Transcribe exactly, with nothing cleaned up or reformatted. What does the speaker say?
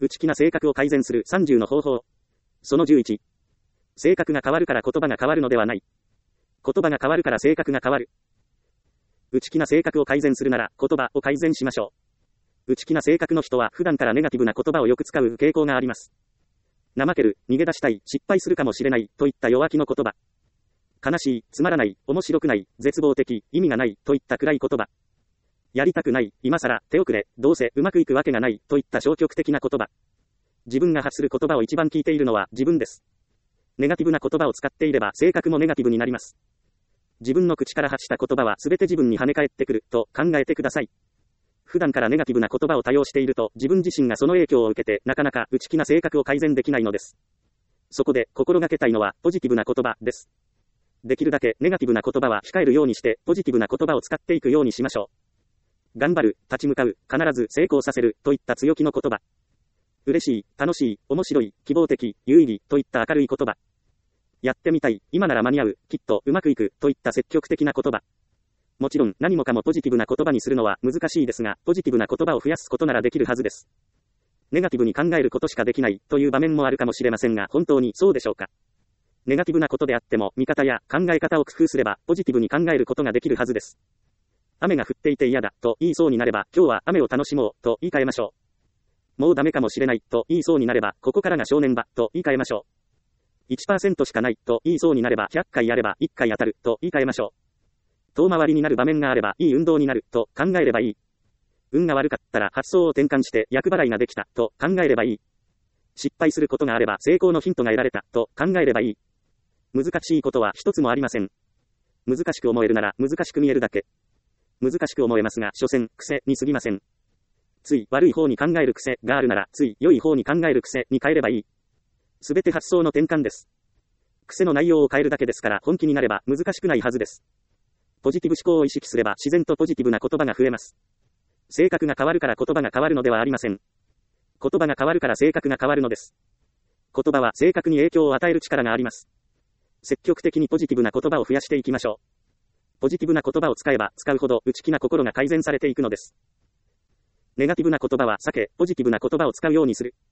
内気な性格を改善するさんじゅうの方法。そのじゅういち。性格が変わるから言葉が変わるのではない。言葉が変わるから性格が変わる。内気な性格を改善するなら言葉を改善しましょう。内気な性格の人は普段からネガティブな言葉をよく使う傾向があります。怠ける、逃げ出したい、失敗するかもしれないといった弱気の言葉。悲しい、つまらない、面白くない、絶望的、意味がないといった暗い言葉。やりたくない、今更、手遅れ、どうせうまくいくわけがないといった消極的な言葉。自分が発する言葉を一番聞いているのは自分です。ネガティブな言葉を使っていれば性格もネガティブになります。自分の口から発した言葉は全て自分に跳ね返ってくると考えてください。普段からネガティブな言葉を多用していると自分自身がその影響を受けてなかなか内気な性格を改善できないのです。そこで心がけたいのはポジティブな言葉です。できるだけネガティブな言葉は控えるようにしてポジティブな言葉を使っていくようにしましょう。頑張る、立ち向かう、必ず成功させるといった強気の言葉。嬉しい、楽しい、面白い、希望的、有意義といった明るい言葉。やってみたい、今なら間に合う、きっとうまくいくといった積極的な言葉。もちろん何もかもポジティブな言葉にするのは難しいですが、ポジティブな言葉を増やすことならできるはずです。ネガティブに考えることしかできないという場面もあるかもしれませんが、本当にそうでしょうか。ネガティブなことであっても見方や考え方を工夫すればポジティブに考えることができるはずです。雨が降っていて嫌だと言いそうになれば今日は雨を楽しもうと言い換えましょう。もうダメかもしれないと言いそうになればここからが正念場と言い換えましょう。いちパーセント しかないと言いそうになればひゃっかいやればいっかい当たると言い換えましょう。遠回りになる場面があればいい運動になると考えればいい。運が悪かったら発想を転換して厄払いができたと考えればいい。失敗することがあれば成功のヒントが得られたと考えればいい。難しいことは一つもありません。難しく思えるなら難しく見えるだけ。難しく思えますが所詮癖に過ぎません。つい悪い方に考える癖があるならつい良い方に考える癖に変えればいい。すべて発想の転換です。癖の内容を変えるだけですから本気になれば難しくないはずです。ポジティブ思考を意識すれば自然とポジティブな言葉が増えます。性格が変わるから言葉が変わるのではありません。言葉が変わるから性格が変わるのです。言葉は性格に影響を与える力があります。積極的にポジティブな言葉を増やしていきましょう。ポジティブな言葉を使えば使うほど内気な心が改善されていくのです。ネガティブな言葉は避け、ポジティブな言葉を使うようにする。